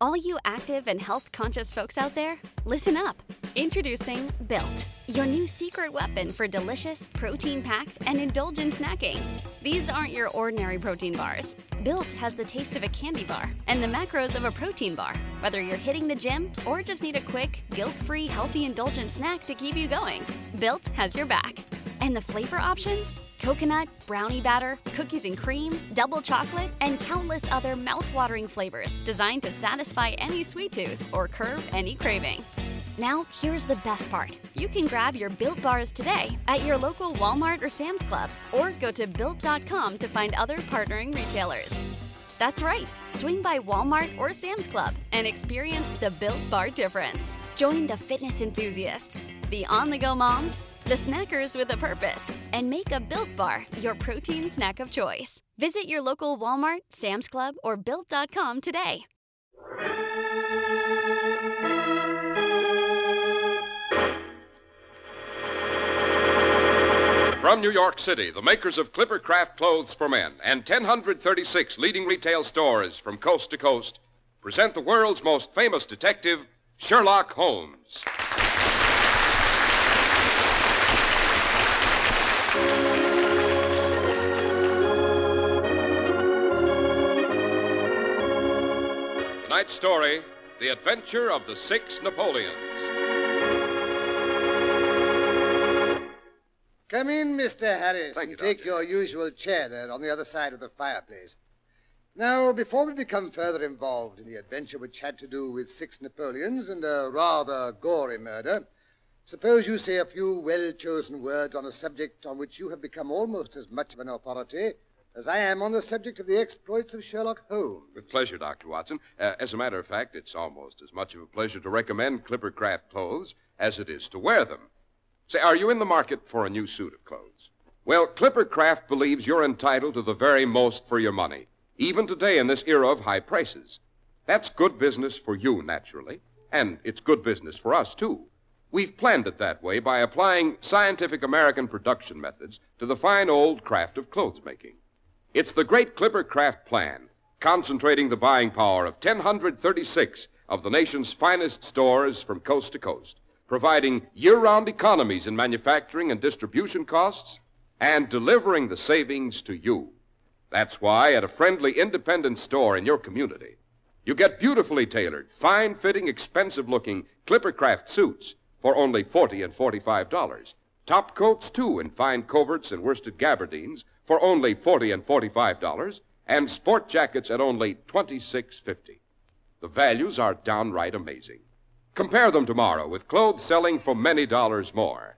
All you active and health-conscious folks out there, listen up. Introducing Built, your new secret weapon for delicious, protein-packed, and indulgent snacking. These aren't your ordinary protein bars. Built has the taste of a candy bar and the macros of a protein bar, whether you're hitting the gym or just need a quick, guilt-free, healthy, indulgent snack to keep you going. Built has your back. And the flavor options? Coconut, brownie batter, cookies and cream, double chocolate, and countless other mouth-watering flavors designed to satisfy any sweet tooth or curb any craving. Now, here's the best part. You can grab your Built Bars today at your local Walmart or Sam's Club, or go to Built.com to find other partnering retailers. That's right. Swing by Walmart or Sam's Club and experience the Built Bar difference. Join the fitness enthusiasts, the on-the-go moms, the snackers with a purpose, and make a Built Bar your protein snack of choice. Visit your local Walmart, Sam's Club, or Built.com today. From New York City, the makers of Clipper Craft Clothes for Men and 1,036 leading retail stores from coast to coast present the world's most famous detective, Sherlock Holmes. Tonight's story, The Adventure of the Six Napoleons. Come in, Mr. Harris, Thank you, and take Doctor. your usual chair there on the other side of the fireplace. Now, before we become further involved in the adventure which had to do with six Napoleons and a rather gory murder, suppose you say a few well-chosen words on a subject on which you have become almost as much of an authority as I am on the subject of the exploits of Sherlock Holmes. With pleasure, Dr. Watson. As a matter of fact, it's almost as much of a pleasure to recommend Clipper Craft clothes as it is to wear them. Say, are you in the market for a new suit of clothes? Well, Clipper Craft believes you're entitled to the very most for your money, even today in this era of high prices. That's good business for you, naturally, and it's good business for us, too. We've planned it that way by applying scientific American production methods to the fine old craft of clothes making. It's the great Clipper Craft plan, concentrating the buying power of 1,036 of the nation's finest stores from coast to coast, providing year-round economies in manufacturing and distribution costs, and delivering the savings to you. That's why at a friendly independent store in your community, you get beautifully tailored, fine-fitting, expensive-looking Clipper Craft suits for only $40 and $45. Top coats, too, in fine coverts and worsted gabardines for only $40 and $45, and sport jackets at only $26.50. The values are downright amazing. Compare them tomorrow with clothes selling for many dollars more.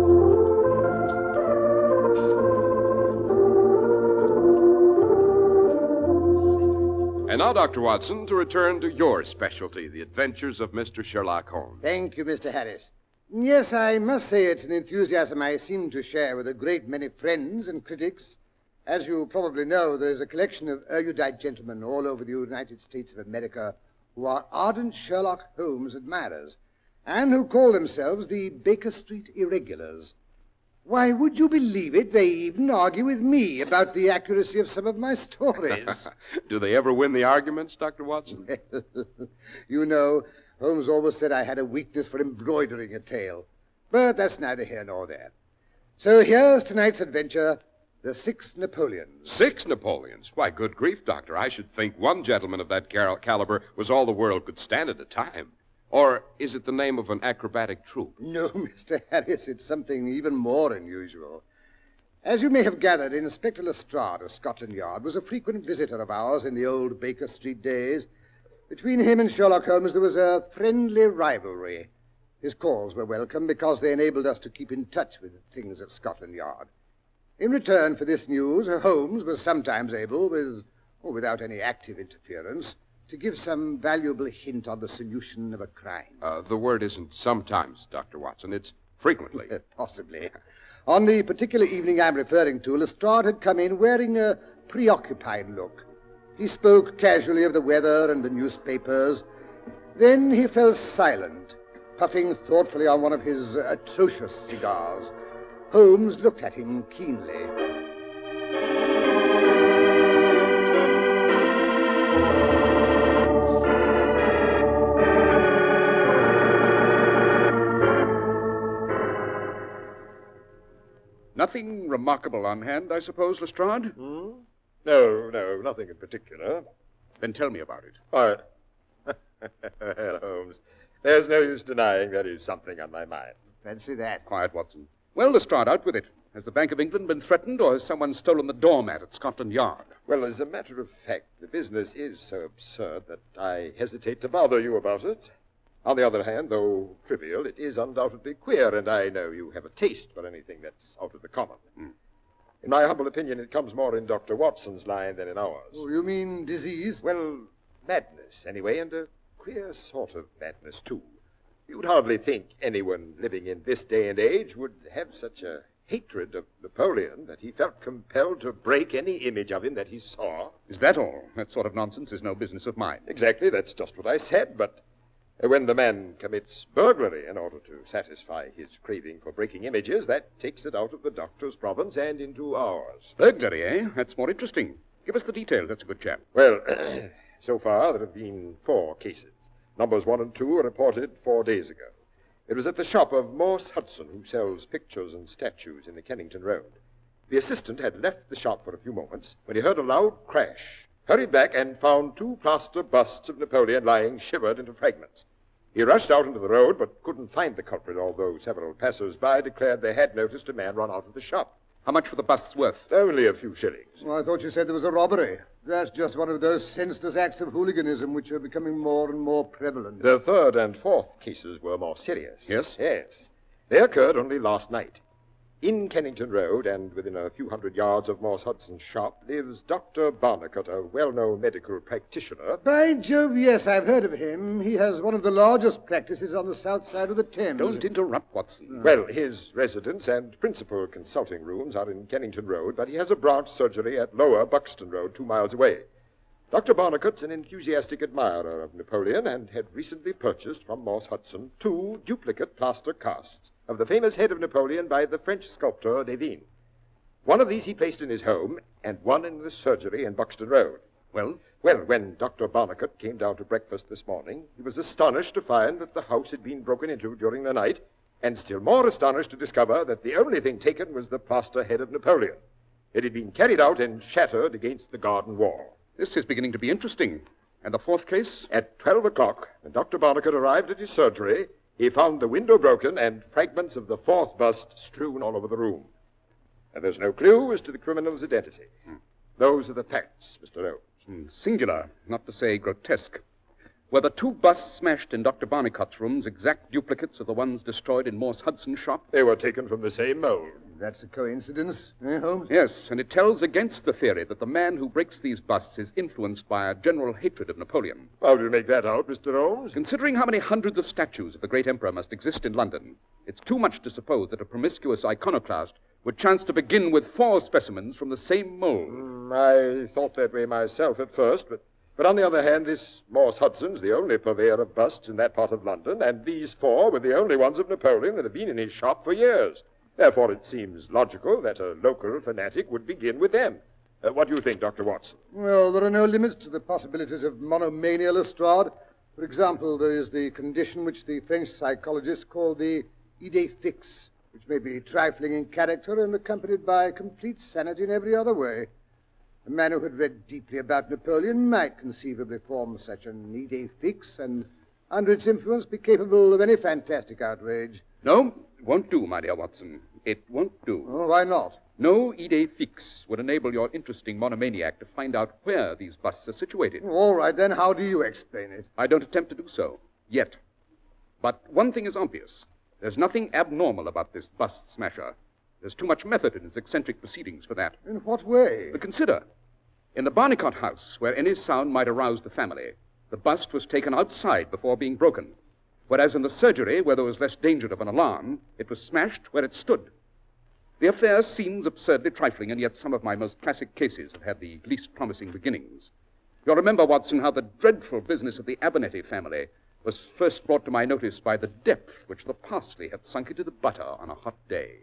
And now, Dr. Watson, to return to your specialty, the adventures of Mr. Sherlock Holmes. Thank you, Mr. Harris. Yes, I must say it's an enthusiasm I seem to share with a great many friends and critics. As you probably know, there is a collection of erudite gentlemen all over the United States of America who are ardent Sherlock Holmes admirers, and who call themselves the Baker Street Irregulars. Why, would you believe it? They even argue with me about the accuracy of some of my stories. Do they ever win the arguments, Dr. Watson? You know, Holmes always said I had a weakness for embroidering a tale. But that's neither here nor there. So here's tonight's adventure, the Six Napoleons. 6 Napoleons? Why, good grief, Doctor. I should think one gentleman of that caliber was all the world could stand at a time. Or is it the name of an acrobatic troupe? No, Mr. Harris, it's something even more unusual. As you may have gathered, Inspector Lestrade of Scotland Yard was a frequent visitor of ours in the old Baker Street days. Between him and Sherlock Holmes there was a friendly rivalry. His calls were welcome because they enabled us to keep in touch with things at Scotland Yard. In return for this news, Holmes was sometimes able, without any active interference, to give some valuable hint on the solution of a crime. The word isn't sometimes, Dr. Watson. It's frequently. Possibly. On the particular evening I'm referring to, Lestrade had come in wearing a preoccupied look. He spoke casually of the weather and the newspapers. Then he fell silent, puffing thoughtfully on one of his atrocious cigars. Holmes looked at him keenly. Nothing remarkable on hand, I suppose, Lestrade? No, nothing in particular. Then tell me about it. Well, Holmes, there's no use denying there is something on my mind. Fancy that. Quiet, Watson. Well, Lestrade, out with it. Has the Bank of England been threatened, or has someone stolen the doormat at Scotland Yard? Well, as a matter of fact, the business is so absurd that I hesitate to bother you about it. On the other hand, though trivial, it is undoubtedly queer, and I know you have a taste for anything that's out of the common. In my humble opinion, it comes more in Dr. Watson's line than in ours. Oh, you mean disease? Well, madness, anyway, and a queer sort of madness, too. You'd hardly think anyone living in this day and age would have such a hatred of Napoleon that he felt compelled to break any image of him that he saw. Is that all? That sort of nonsense is no business of mine. Exactly, that's just what I said, but when the man commits burglary in order to satisfy his craving for breaking images, that takes it out of the doctor's province and into ours. Burglary, eh? That's more interesting. Give us the details, that's a good chap. Well, so far there have been 4 cases. Numbers 1 and 2 were reported 4 days ago. It was at the shop of Morse Hudson, who sells pictures and statues in the Kennington Road. The assistant had left the shop for a few moments when he heard a loud crash, hurried back and found 2 plaster busts of Napoleon lying shivered into fragments. He rushed out into the road but couldn't find the culprit, although several passers-by declared they had noticed a man run out of the shop. How much were the busts worth? Only a few shillings. Well, I thought you said there was a robbery. That's just one of those senseless acts of hooliganism which are becoming more and more prevalent. The 3rd and 4th cases were more serious. Yes? Yes. They occurred only last night. In Kennington Road, and within a few hundred yards of Morse Hudson's shop, lives Dr. Barnicott, a well-known medical practitioner. By Jove, yes, I've heard of him. He has one of the largest practices on the south side of the Thames. Don't interrupt, Watson. Well, his residence and principal consulting rooms are in Kennington Road, but he has a branch surgery at Lower Buxton Road, 2 miles away. Dr. Barnicott's an enthusiastic admirer of Napoleon and had recently purchased from Morse Hudson 2 duplicate plaster casts of the famous head of Napoleon by the French sculptor Devine. One of these he placed in his home and one in the surgery in Buxton Road. Well? Well, when Dr. Barnicott came down to breakfast this morning, he was astonished to find that the house had been broken into during the night, and still more astonished to discover that the only thing taken was the plaster head of Napoleon. It had been carried out and shattered against the garden wall. This is beginning to be interesting. And the 4th case? At 12 o'clock, when Dr. Barnicott arrived at his surgery, he found the window broken and fragments of the 4th bust strewn all over the room. And there's no clue as to the criminal's identity. Those are the facts, Mr. Holmes. Singular, not to say grotesque. Were the 2 busts smashed in Dr. Barnicott's rooms exact duplicates of the ones destroyed in Morse Hudson's shop? They were taken from the same mold. That's a coincidence, eh, Holmes? Yes, and it tells against the theory that the man who breaks these busts is influenced by a general hatred of Napoleon. How do you make that out, Mr. Holmes? Considering how many hundreds of statues of the great emperor must exist in London, it's too much to suppose that a promiscuous iconoclast would chance to begin with 4 specimens from the same mold. I thought that way myself at first, but on the other hand, this Morse Hudson's the only purveyor of busts in that part of London, and these 4 were the only ones of Napoleon that have been in his shop for years. Therefore, it seems logical that a local fanatic would begin with them. What do you think, Dr. Watson? Well, there are no limits to the possibilities of monomania, Lestrade. For example, there is the condition which the French psychologists call the idée fixe, which may be trifling in character and accompanied by complete sanity in every other way. A man who had read deeply about Napoleon might conceivably form such an idée fixe and, under its influence, be capable of any fantastic outrage. No, it won't do, my dear Watson. It won't do. Oh, why not? No idée fixe would enable your interesting monomaniac to find out where these busts are situated. All right, then, how do you explain it? I don't attempt to do so, yet. But one thing is obvious. There's nothing abnormal about this bust smasher. There's too much method in his eccentric proceedings for that. In what way? But consider, in the Barnicott house, where any sound might arouse the family, the bust was taken outside before being broken. Whereas in the surgery, where there was less danger of an alarm, it was smashed where it stood. The affair seems absurdly trifling, and yet some of my most classic cases have had the least promising beginnings. You'll remember, Watson, how the dreadful business of the Abernethy family was first brought to my notice by the depth which the parsley had sunk into the butter on a hot day.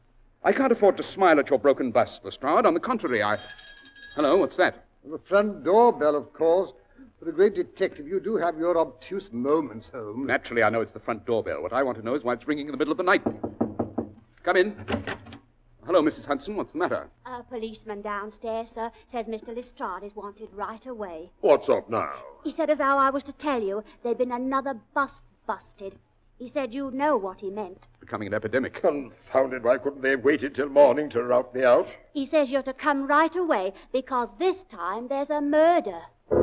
I can't afford to smile at your broken bust, Lestrade. On the contrary, Hello, what's that? The front doorbell, of course. For a great detective, you do have your obtuse moments, Holmes. Naturally, I know it's the front doorbell. What I want to know is why it's ringing in the middle of the night. Come in. Hello, Mrs. Hudson. What's the matter? A policeman downstairs, sir, says Mr. Lestrade is wanted right away. What's up now? He said as how I was to tell you there'd been another bust busted. He said you'd know what he meant. Becoming an epidemic. Confounded, why couldn't they have waited till morning to rout me out? He says you're to come right away because this time there's a murder.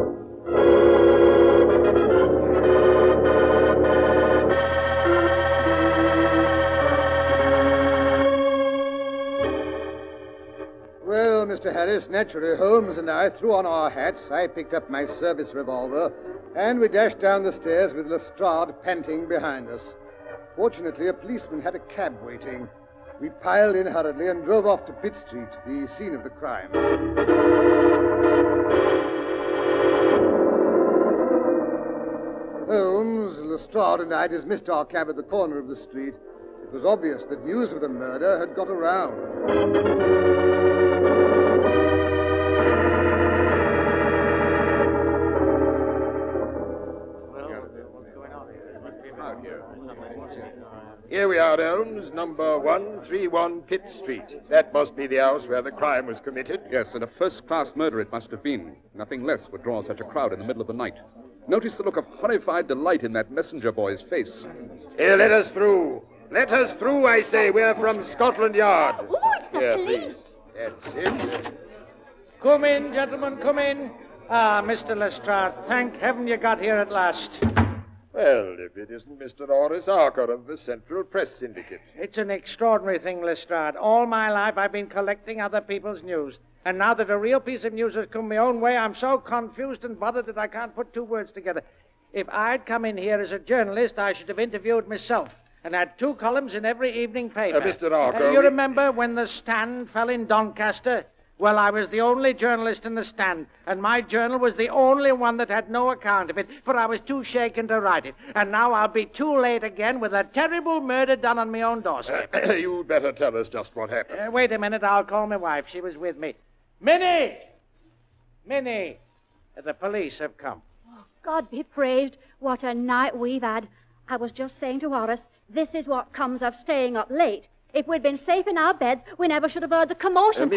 Well, Mr. Harris, naturally, Holmes and I threw on our hats. I picked up my service revolver, and we dashed down the stairs with Lestrade panting behind us. Fortunately, a policeman had a cab waiting. We piled in hurriedly and drove off to Pitt Street, the scene of the crime. Holmes, Lestrade, and I dismissed our cab at the corner of the street. It was obvious that news of the murder had got around. Here we are, Holmes, number 131 Pitt Street. That must be the house where the crime was committed. Yes, and a first-class murder it must have been. Nothing less would draw such a crowd in the middle of the night. Notice the look of horrified delight in that messenger boy's face. Here, let us through. Let us through, I say. We're from Scotland Yard. Oh, it's the Here, police. please. That's it. Come in, gentlemen, come in. Ah, Mr. Lestrade, thank heaven you got here at last. Well, if it isn't Mr. Horace Arker of the Central Press Syndicate. It's an extraordinary thing, Lestrade. All my life I've been collecting other people's news. And now that a real piece of news has come my own way, I'm so confused and bothered that I can't put two words together. If I'd come in here as a journalist, I should have interviewed myself and had 2 columns in every evening paper. Mr. Arker, You remember when the Stand fell in Doncaster? Well, I was the only journalist in the Stand, and my journal was the only one that had no account of it, for I was too shaken to write it. And now I'll be too late again with a terrible murder done on my own doorstep. You'd better tell us just what happened. Wait a minute, I'll call my wife. She was with me. Minnie! Minnie! The police have come. God be praised. What a night we've had. I was just saying to Horace, this is what comes of staying up late. If we'd been safe in our beds, we never should have heard the commotion.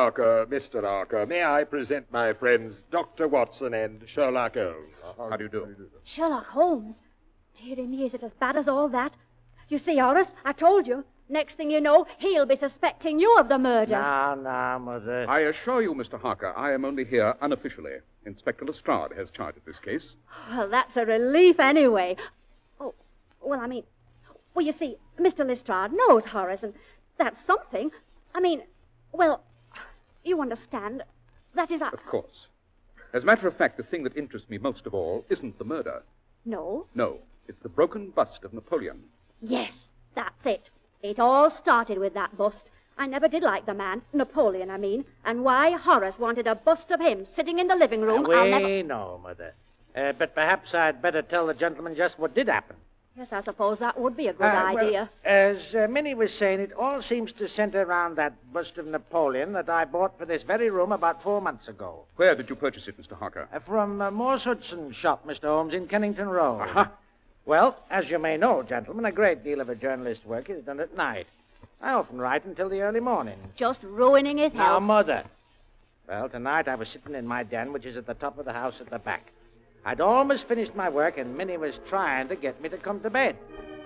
Mr. Arker, may I present my friends Dr. Watson and Sherlock Holmes? How do you do? Sherlock Holmes? Dearie me, is it as bad as all that? You see, Horace, I told you. Next thing you know, he'll be suspecting you of the murder. Now, Mother. I assure you, Mr. Harker, I am only here unofficially. Inspector Lestrade has charge of this case. Well, that's a relief anyway. Oh, well, I mean... Well, you see, Mr. Lestrade knows Horace, and that's something. I mean, well, you understand. That is... Of course. As a matter of fact, the thing that interests me most of all isn't the murder. No? No, it's the broken bust of Napoleon. Yes, that's it. It all started with that bust. I never did like the man, Napoleon, I mean. And why Horace wanted a bust of him sitting in the living room, I'll never... We know, Mother. But perhaps I'd better tell the gentleman just what did happen. Yes, I suppose that would be a good idea. Well, as Minnie was saying, it all seems to center around that bust of Napoleon that I bought for this very room about 4 months ago. Where did you purchase it, Mr. Harker? From Morse Hudson's shop, Mr. Holmes, in Kennington Road. Aha. Well, as you may know, gentlemen, a great deal of a journalist's work is done at night. I often write until the early morning. Just ruining his Now, health. Mother. Well, tonight I was sitting in my den, which is at the top of the house at the back. I'd almost finished my work, and Minnie was trying to get me to come to bed.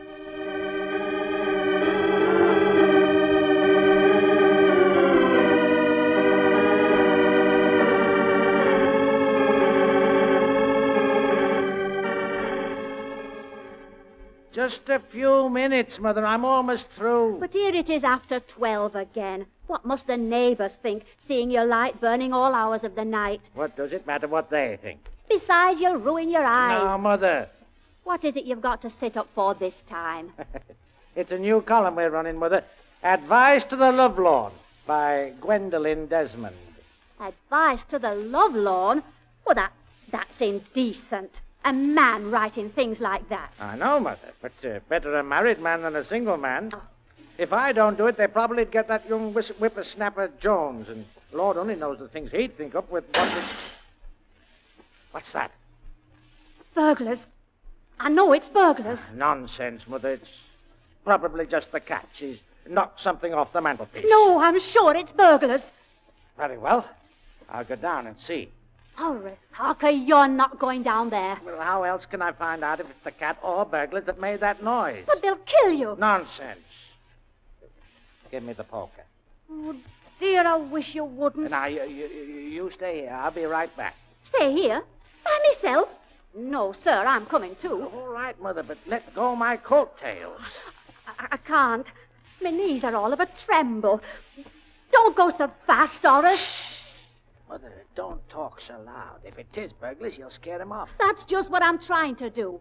Just a few minutes, Mother. I'm almost through. But here it is after 12 again. What must the neighbors think, seeing your light burning all hours of the night? What does it matter what they think? Besides, you'll ruin your eyes. Now, Mother. What is it you've got to sit up for this time? It's a new column we're running, Mother. Advice to the Lovelorn by Gwendolyn Desmond. Advice to the lovelorn? Well, that's indecent. A man writing things like that. I know, Mother, but better a married man than a single man. If I don't do it, they probably'd get that young whippersnapper Jones, and Lord only knows the things he'd think up with one... What's that? Burglars. I know it's burglars. Nonsense, Mother. It's probably just the cat. She's knocked something off the mantelpiece. No, I'm sure it's burglars. Very well. I'll go down and see. Horace Harker, you're not going down there. Well, how else can I find out if it's the cat or burglars that made that noise? But they'll kill you. Nonsense. Give me the poker. Oh, dear, I wish you wouldn't. Now, you stay here. I'll be right back. Stay here? By myself? No, sir, I'm coming too. All right, Mother, but let go my coattails. I can't. My knees are all of a tremble. Don't go so fast, Horace. Mother, don't talk so loud. If it is burglars, you'll scare them off. That's just what I'm trying to do.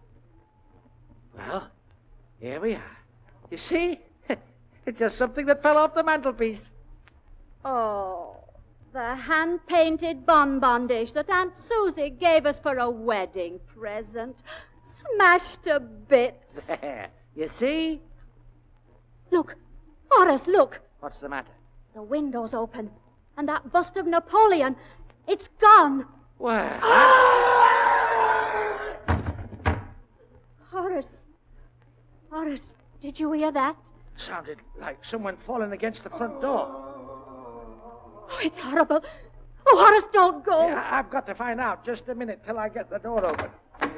Well, here we are. You see? It's just something that fell off the mantelpiece. Oh, the hand-painted bonbon dish that Aunt Susie gave us for a wedding present. Smashed to bits. There. You see? Look, Horace, look. What's the matter? The window's open. And that bust of Napoleon, it's gone. Well. Horace, did you hear that? Sounded like someone falling against the front door. Oh, it's horrible. Oh, Horace, don't go. Yeah, I've got to find out. Just a minute till I get the door open.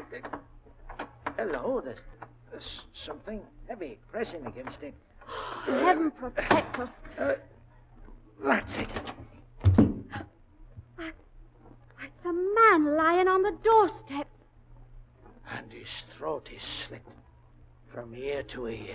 Hello, there's something heavy pressing against it. Heaven protect us. That's it. It's a man lying on the doorstep. And his throat is slit from ear to ear.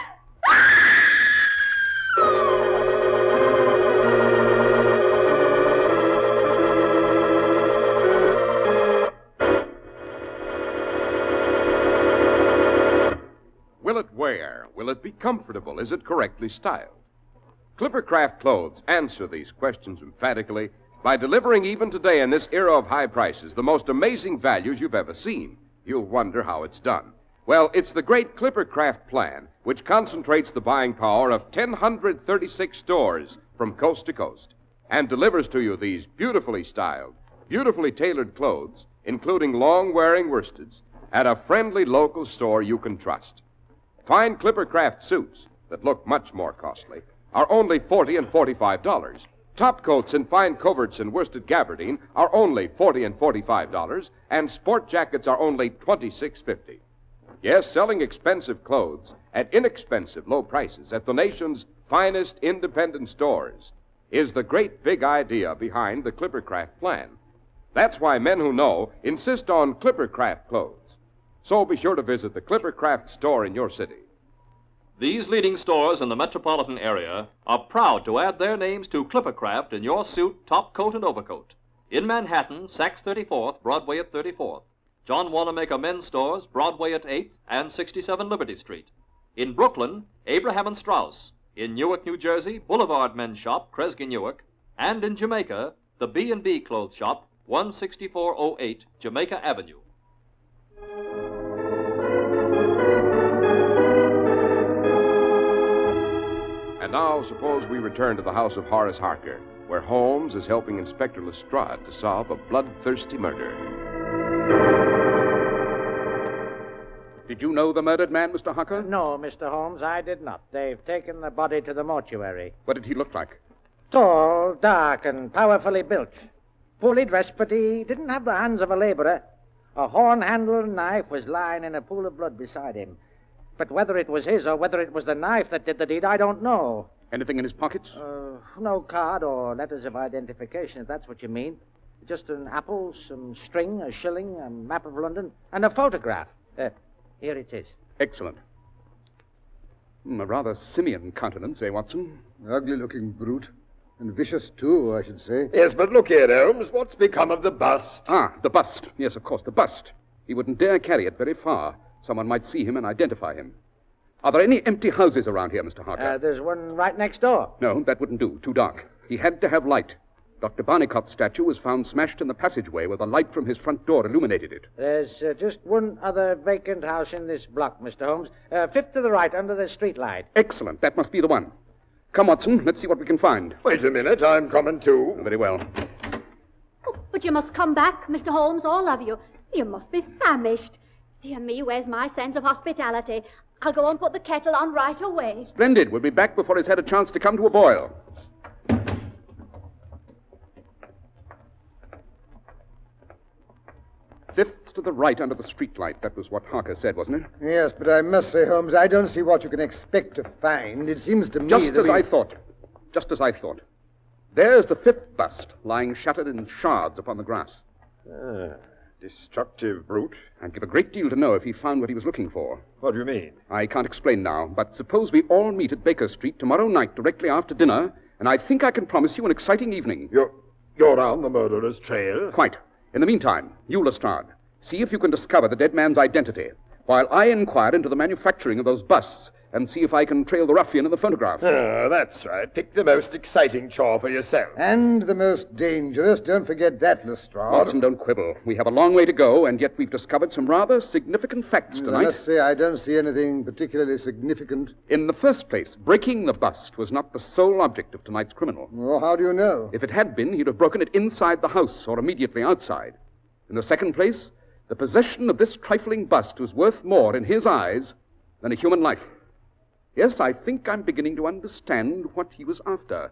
Will it wear? Will it be comfortable? Is it correctly styled? Clippercraft Clothes answer these questions emphatically by delivering even today in this era of high prices the most amazing values you've ever seen. You'll wonder how it's done. Well, it's the great Clippercraft plan, which concentrates the buying power of 1,036 stores from coast to coast and delivers to you these beautifully styled, beautifully tailored clothes, including long-wearing worsteds, at a friendly local store you can trust. Fine Clippercraft suits that look much more costly are only $40 and $45. Top coats in fine coverts and worsted gabardine are only $40 and $45, and sport jackets are only $26.50. Yes, selling expensive clothes at inexpensive low prices at the nation's finest independent stores is the great big idea behind the Clippercraft plan. That's why men who know insist on Clippercraft clothes. So be sure to visit the Clippercraft store in your city. These leading stores in the metropolitan area are proud to add their names to Clippercraft in your suit, top coat, and overcoat. In Manhattan, Saks 34th, Broadway at 34th. John Wanamaker Men's Stores, Broadway at 8th and 67 Liberty Street. In Brooklyn, Abraham and Strauss. In Newark, New Jersey, Boulevard Men's Shop, Kresge Newark. And in Jamaica, the B&B Clothes Shop, 16408 Jamaica Avenue. And now, suppose we return to the house of Horace Harker, where Holmes is helping Inspector Lestrade to solve a bloodthirsty murder. Did you know the murdered man, Mr. Harker? No, Mr. Holmes, I did not. They've taken the body to the mortuary. What did he look like? Tall, dark, and powerfully built. Poorly dressed, but he didn't have the hands of a laborer. A horn-handled knife was lying in a pool of blood beside him. But whether it was his or whether it was the knife that did the deed, I don't know. Anything in his pockets? No card or letters of identification, if that's what you mean. Just an apple, some string, a shilling, a map of London, and a photograph. Here it is. Excellent. A rather simian countenance, eh, Watson? Ugly-looking brute. And vicious, too, I should say. Yes, but look here, Holmes. What's become of the bust? Ah, the bust. Yes, of course, the bust. He wouldn't dare carry it very far. Someone might see him and identify him. Are there any empty houses around here, Mr. Harker? There's one right next door. No, that wouldn't do. Too dark. He had to have light. Dr. Barnicot's statue was found smashed in the passageway where the light from his front door illuminated it. There's just one other vacant house in this block, Mr. Holmes. Fifth to the right, under the street light. Excellent. That must be the one. Come, Watson. Let's see what we can find. Wait a minute. I'm coming too. Very well. Oh, but you must come back, Mr. Holmes, all of you. You must be famished. Dear me, where's my sense of hospitality? I'll go and put the kettle on right away. Splendid. We'll be back before it's had a chance to come to a boil. Fifth to the right under the streetlight. That was what Harker said, wasn't it? Yes, but I must say, Holmes, I don't see what you can expect to find. It seems to me Just as I thought. Just as I thought. There's the fifth bust, lying shattered in shards upon the grass. Destructive brute. I'd give a great deal to know if he found what he was looking for. What do you mean? I can't explain now, but suppose we all meet at Baker Street tomorrow night directly after dinner, and I think I can promise you an exciting evening. You're on the murderer's trail? Quite. In the meantime, you, Lestrade, see if you can discover the dead man's identity, while I inquire into the manufacturing of those busts, and see if I can trail the ruffian in the photograph. That's right. Pick the most exciting chore for yourself. And the most dangerous. Don't forget that, Lestrade. Watson, don't quibble. We have a long way to go, and yet we've discovered some rather significant facts tonight. I must say I don't see anything particularly significant. In the first place, breaking the bust was not the sole object of tonight's criminal. Well, how do you know? If it had been, he'd have broken it inside the house or immediately outside. In the second place, the possession of this trifling bust was worth more in his eyes than a human life. Yes, I think I'm beginning to understand what he was after.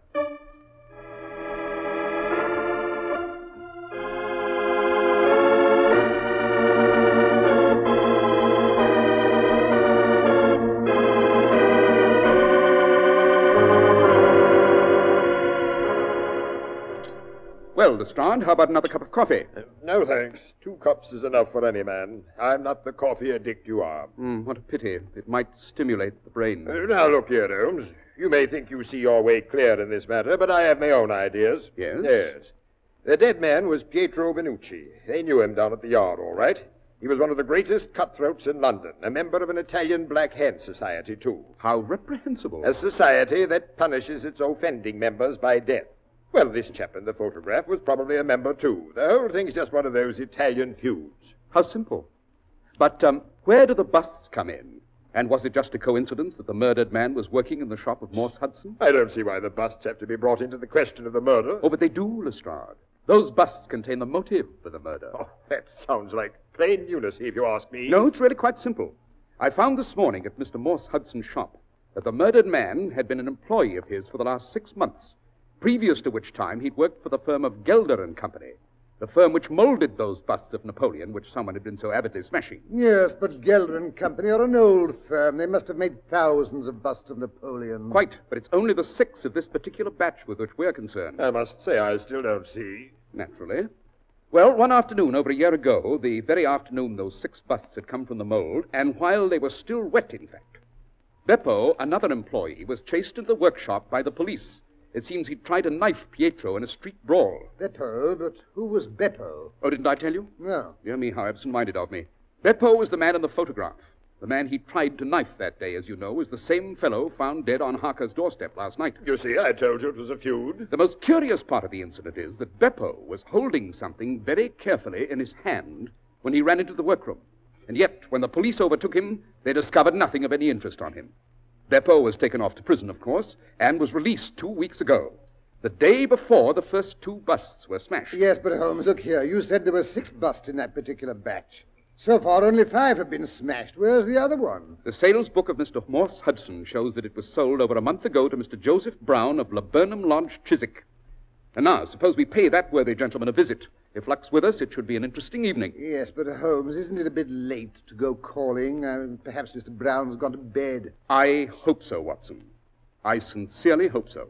Well, Lestrade, how about another cup of coffee? No, thanks. 2 cups is enough for any man. I'm not the coffee addict you are. What a pity. It might stimulate the brain. Now, look here, Holmes. You may think you see your way clear in this matter, but I have my own ideas. Yes? Yes. The dead man was Pietro Venucci. They knew him down at the Yard, all right. He was one of the greatest cutthroats in London, a member of an Italian Black Hand Society, too. How reprehensible. A society that punishes its offending members by death. Well, this chap in the photograph was probably a member, too. The whole thing's just one of those Italian feuds. How simple. But where do the busts come in? And was it just a coincidence that the murdered man was working in the shop of Morse Hudson? I don't see why the busts have to be brought into the question of the murder. Oh, but they do, Lestrade. Those busts contain the motive for the murder. Oh, that sounds like plain lunacy, if you ask me. No, it's really quite simple. I found this morning at Mr. Morse Hudson's shop that the murdered man had been an employee of his for the last 6 months, previous to which time he'd worked for the firm of Gelder and Company, the firm which molded those busts of Napoleon which someone had been so avidly smashing. Yes, but Gelder and Company are an old firm. They must have made thousands of busts of Napoleon. Quite, but it's only the 6th of this particular batch with which we're concerned. I must say I still don't see. Naturally. Well, one afternoon over a year ago, the very afternoon those 6 busts had come from the mold, and while they were still wet, in fact, Beppo, another employee, was chased into the workshop by the police. It seems he'd tried to knife Pietro in a street brawl. Beppo? But who was Beppo? Oh, didn't I tell you? No. Dear me, how absent-minded of me. Beppo was the man in the photograph. The man he tried to knife that day, as you know, is the same fellow found dead on Harker's doorstep last night. You see, I told you it was a feud. The most curious part of the incident is that Beppo was holding something very carefully in his hand when he ran into the workroom. And yet, when the police overtook him, they discovered nothing of any interest on him. Beppo was taken off to prison, of course, and was released 2 weeks ago, the day before the first 2 busts were smashed. Yes, but Holmes, look here. You said there were 6 busts in that particular batch. So far, only 5 have been smashed. Where's the other one? The sales book of Mr. Morse Hudson shows that it was sold over a month ago to Mr. Joseph Brown of Laburnum Lodge, Chiswick. And now, suppose we pay that worthy gentleman a visit. If luck's with us, it should be an interesting evening. Yes, but Holmes, isn't it a bit late to go calling? Perhaps Mr. Brown's gone to bed. I hope so, Watson. I sincerely hope so.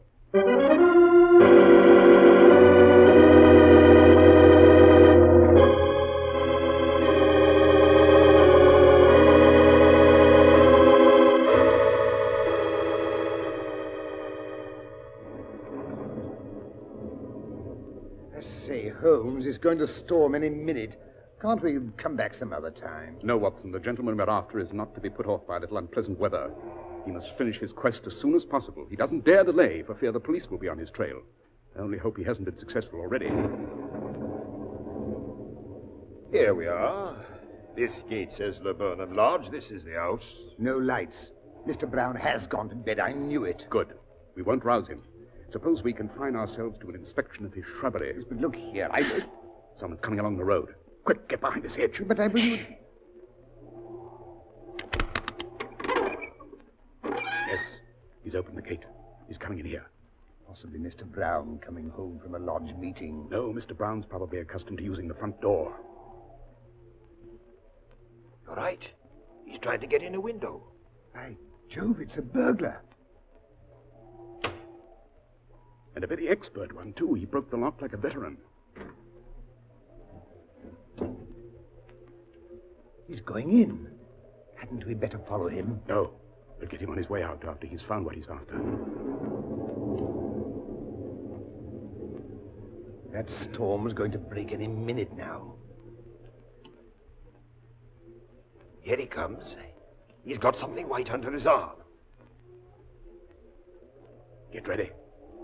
Say, Holmes is going to storm any minute. Can't we come back some other time? No, Watson, the gentleman we're after is not to be put off by a little unpleasant weather. He must finish his quest as soon as possible. He doesn't dare delay for fear the police will be on his trail. I only hope he hasn't been successful already. Here we are. This gate says Laburnum Lodge. This is the house. No lights. Mr. Brown has gone to bed. I knew it. Good. We won't rouse him. Suppose we confine ourselves to an inspection of his shrubbery. But look here, Someone's coming along the road. Quick, get behind this hedge. But I will... Yes, he's opened the gate. He's coming in here. Possibly Mr. Brown coming home from a lodge meeting. No, Mr. Brown's probably accustomed to using the front door. You're right. He's trying to get in a window. By Jove, it's a burglar. And a very expert one, too. He broke the lock like a veteran. He's going in. Hadn't we better follow him? No. We'll get him on his way out after he's found what he's after. That storm's going to break any minute now. Here he comes. He's got something white under his arm. Get ready.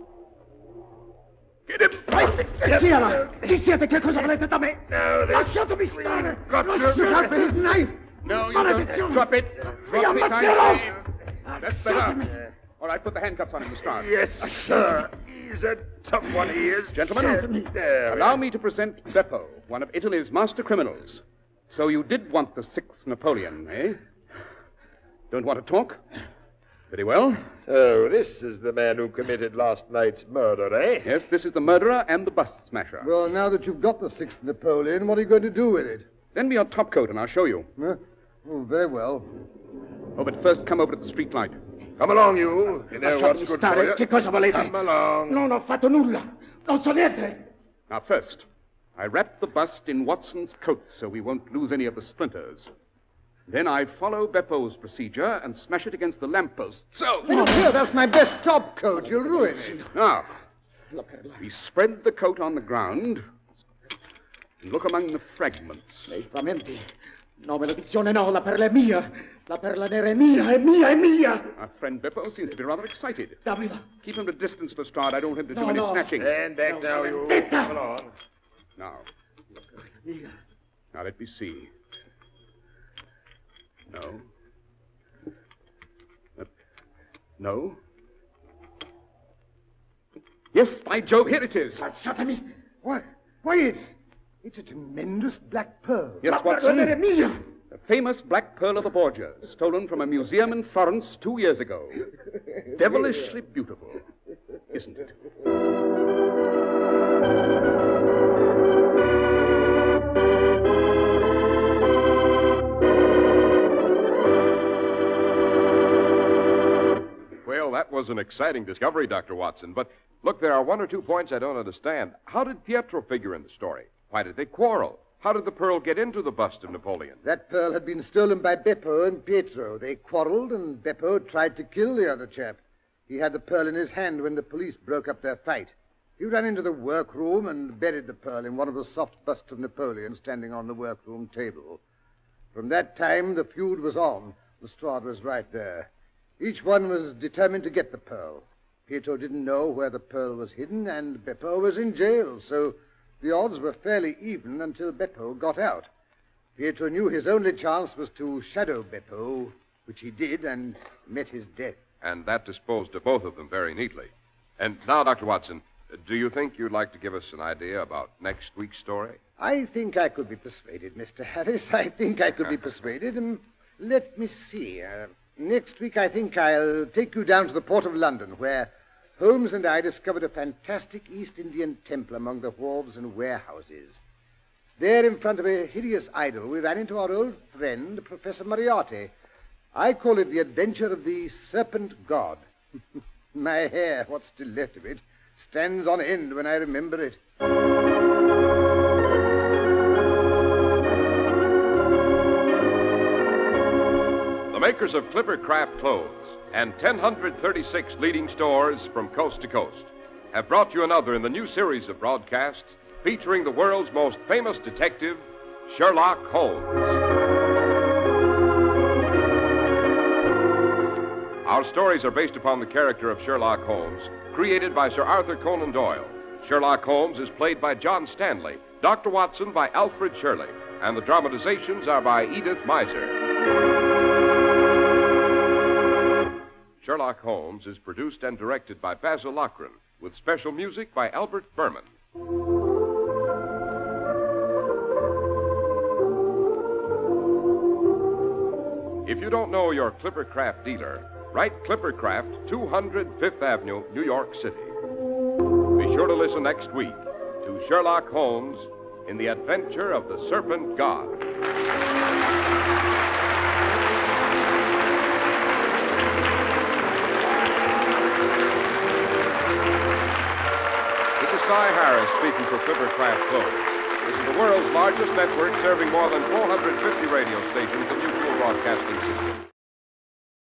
Get him! Tiela! Chi siete? Che cosa volete da me? No, Lasciatemi stare! Look out for his knife! No, you don't. Drop it. Drop it, I say. That's better. All right, put the handcuffs on him, Lestrade. Yes, sir. He's a tough one, he is. Gentlemen, allow me to present Beppo, one of Italy's master criminals. So you did want the 6th Napoleon, eh? Don't want to talk? Very well. Oh, this is the man who committed last night's murder, eh? Yes, this is the murderer and the bust smasher. Well, now that you've got the 6th Napoleon, what are you going to do with it? Lend me your top coat and I'll show you. Huh? Oh, very well. Oh, but first come over to the street light. Come along, you. You know what's good for you. Che cosa volete? Come along. Non ho fatto nulla. Non so niente. Now, first, I wrap the bust in Watson's coat so we won't lose any of the splinters. Then I follow Beppo's procedure and smash it against the lamppost. So... Look here, that's my best top coat. You'll ruin it. Now, we spread the coat on the ground and look among the fragments. Lei frammenti. No, maledizione, no. La perla è mia. La perla nera è mia, è mia, è mia. Our friend Beppo seems to be rather excited. Dammela. Keep him at a distance, Lestrade. I don't want him to do No, any no. snatching. Stand back now, you. Come along. Now, let me see. No. No. Yes, by Jove, here it is. Lasciatemi. Why, it's a tremendous black pearl. Yes, La perla nera è Watson. mia. The famous Black Pearl of the Borgias, stolen from a museum in Florence 2 years ago. Devilishly beautiful, isn't it? Well, that was an exciting discovery, Dr. Watson. But look, there are 1 or 2 points I don't understand. How did Pietro figure in the story? Why did they quarrel? How did the pearl get into the bust of Napoleon? That pearl had been stolen by Beppo and Pietro. They quarreled, and Beppo tried to kill the other chap. He had the pearl in his hand when the police broke up their fight. He ran into the workroom and buried the pearl in one of the soft busts of Napoleon standing on the workroom table. From that time, the feud was on. Lestrade was right there. Each one was determined to get the pearl. Pietro didn't know where the pearl was hidden, and Beppo was in jail, so the odds were fairly even until Beppo got out. Pietro knew his only chance was to shadow Beppo, which he did, and met his death. And that disposed of both of them very neatly. And now, Dr. Watson, do you think you'd like to give us an idea about next week's story? I think I could be persuaded, Mr. Harris. I think I could be persuaded. Let me see. Next week, I think I'll take you down to the Port of London, where Holmes and I discovered a fantastic East Indian temple among the wharves and warehouses. There, in front of a hideous idol, we ran into our old friend, Professor Moriarty. I call it the adventure of the Serpent God. My hair, what's still left of it, stands on end when I remember it. The makers of Clipper Craft Clothes and 1,036 leading stores from coast to coast have brought you another in the new series of broadcasts featuring the world's most famous detective, Sherlock Holmes. Our stories are based upon the character of Sherlock Holmes, created by Sir Arthur Conan Doyle. Sherlock Holmes is played by John Stanley, Dr. Watson by Alfred Shirley, and the dramatizations are by Edith Meiser. Sherlock Holmes is produced and directed by Basil Lochran, with special music by Albert Berman. If you don't know your Clipper Craft dealer, Write Clippercraft, 200 Fifth Avenue, New York City. Be sure to listen next week to Sherlock Holmes in the Adventure of the Serpent God. This is Cy Harris speaking for Clippercraft Clothes. This is the world's largest network serving more than 450 radio stations in mutual broadcasting system.